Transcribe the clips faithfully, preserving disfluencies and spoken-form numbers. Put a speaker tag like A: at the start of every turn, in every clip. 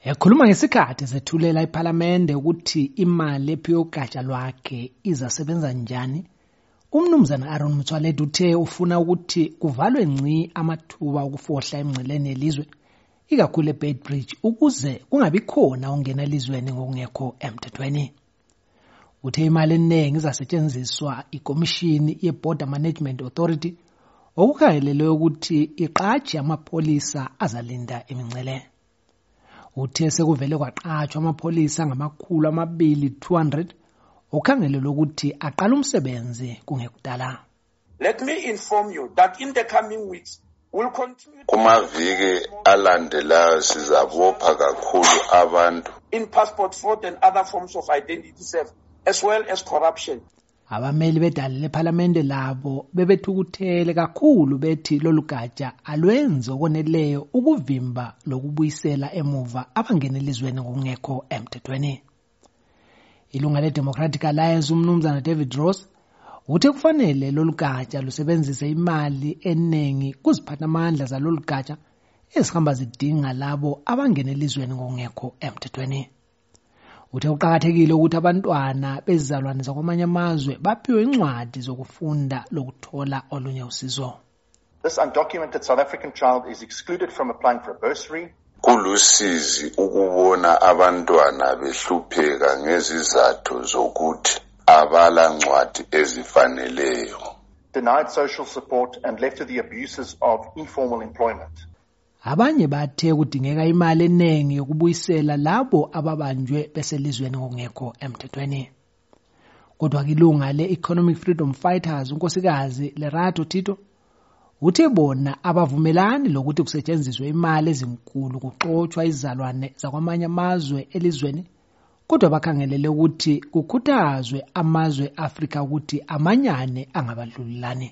A: Ekhuluma ngesikhathi esethulela iPhalamende ukuthi imali ephiwe ugatsha lwakhe izasebenza njani, umnumzana Aaron Motsoaledi uthe ufuna ukuthi kuvalwe ngci amathuba okufohla emngceleni yelizwe, ikakhulu eBeitbridge, ukuze kungabi khona ongena elizweni ngokungekho emthethweni. Uthe imali eningi izasetshenziswa ikomishini ye-Border Management Authority okukhangelelwe ukuthi iqatshe amapholisa azalinda imingcele. Uthe sekuvele kwaqatshwa amapholisa ngamakhulu amabili two hundred okhangelelwe ukuthi aqala umsebenzi kungekudala.
B: Let me inform you that in the coming weeks we'll continue
C: kumaviki alandelayo sizabopha kakhulu abantu
B: in passport fraud and other forms of identity theft as well as corruption.
A: Abameli bedale lePhalamende labo bebethukuthele kakhulu bethi lolu gatsha alwenze okoneleyo ukuvimba lokubuyisela emuva abangena elizweni ngokungekho emthethweni. Ilunga le-Democratic Alliance umnumzana David Ross uthe kufanele lolu gatsha lusebenzise imali eningi kuziphathamandla zalolu gatsha ezihamba zidinga labo abangena elizweni ngokungekho emthethweni. Uthe kuqakathekile ukuthi abantwana bezizalwane zakwamanye amazwe baphiwe incwadi zokufunda lokuthola olunye usizo.
D: This undocumented South African child is excluded from applying for a bursary.
C: Kulusizi ukubona abantwana behlupheka ngezizathu zokuthi abala ncwadi ezifaneleyo,
D: denied social support and left to the abuses of informal employment.
A: Abanye bathe kudingeka imali eningi yokubuyisela labo ababanjwe beselizweni ngokungekho emthethweni. Kodwa ilunga le-Economic Freedom Fighters unkosikazi Lerato Tito uthe bona abavumelani lokuthi kusetshenziswe imali ezinkulu kuxoxwa izizalwane zakwamanye amazwe elizweni, kodwa bakhangelele ukuthi kukhuthazwe amazwe Afrika ukuthi amanyane angabadlulilani.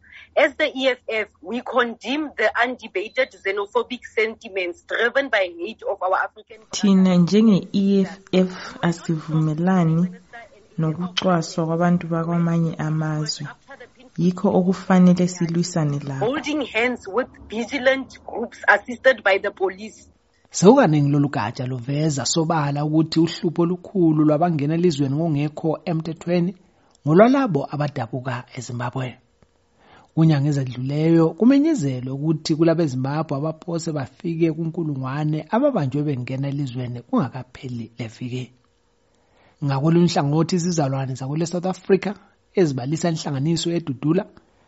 E: As the E F F, we condemn the undebated xenophobic sentiments driven by hate of our African.
F: Thina njenge-E F F asivumelani nokucwaswa kwabantu bakwamanye amazwe. Yikho okufanele silwisane labo.
E: Holding hands with vigilant groups assisted by the police.
A: Sewukaningi lolu gatsha luveza sobala ukuthi uhlupho olukhulu lwabangena elizweni ngokungekho emthethweni ngolwalabo abadabuka eZimbabwe. Kunyanga ezedluleyo kumenyezelwe ukuthi kulabe Zimbabwe abaphose bafike kunkulungwane ababanjwe bengena elizweni kungakapheli leviki. Ngakolunye uhlangothi izizalwane zakwele South Africa ezibalisa inhlanganiso edudula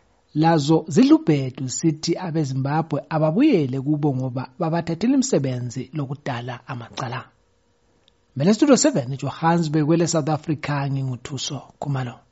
A: lazo zilubhedu sithi abeZimbabwe ababuyele kubo ngoba babathathile imisebenzi lokudala amacala. Mele Studio seven Johannesburg kwele South Africa nginguthuso Khumalo.